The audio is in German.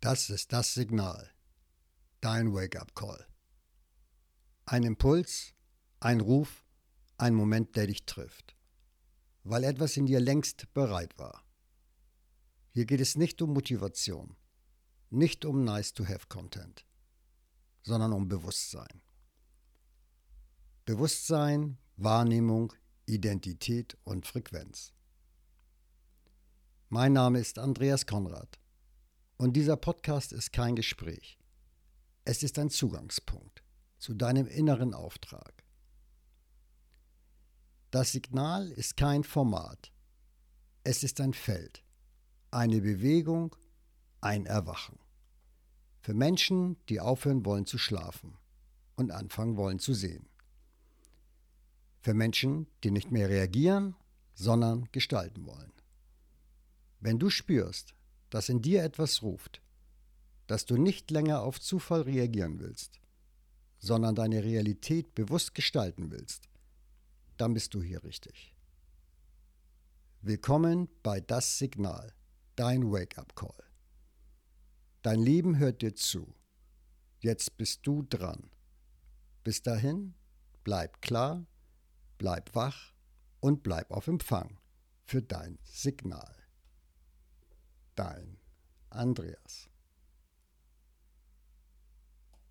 Das ist das Signal, dein Wake-up-Call. Ein Impuls, ein Ruf, ein Moment, der dich trifft, weil etwas in dir längst bereit war. Hier geht es nicht um Motivation, nicht um Nice-to-have-Content, sondern um Bewusstsein. Bewusstsein, Wahrnehmung, Identität und Frequenz. Mein Name ist Andreas Konrad und dieser Podcast ist kein Gespräch. Es ist ein Zugangspunkt zu deinem inneren Auftrag. Das Signal ist kein Format. Es ist ein Feld, eine Bewegung, ein Erwachen. Für Menschen, die aufhören wollen zu schlafen und anfangen wollen zu sehen. Für Menschen, die nicht mehr reagieren, sondern gestalten wollen. Wenn du spürst, dass in dir etwas ruft, dass du nicht länger auf Zufall reagieren willst, sondern deine Realität bewusst gestalten willst, dann bist du hier richtig. Willkommen bei Das Signal, dein Wake-up-Call. Dein Leben hört dir zu. Jetzt bist du dran. Bis dahin, bleib klar, bleib wach und bleib auf Empfang für dein Signal. Dein Andreas.